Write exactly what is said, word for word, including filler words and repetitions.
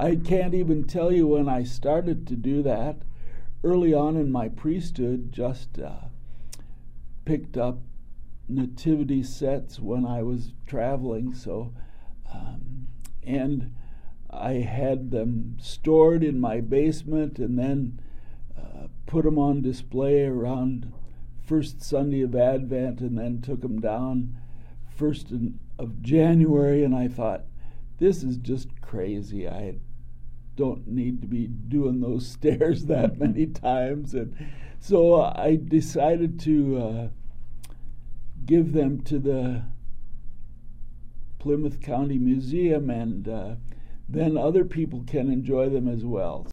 I can't even tell you when I started to do that. Early on in my priesthood, just uh, picked up nativity sets when I was traveling, so um, and I had them stored in my basement and then uh, put them on display around first Sunday of Advent, and then took them down first in, of January, and I thought, this is just crazy. I don't need to be doing those stairs that many times. And so I decided to uh, give them to the Plymouth County Museum, and uh, then other people can enjoy them as well.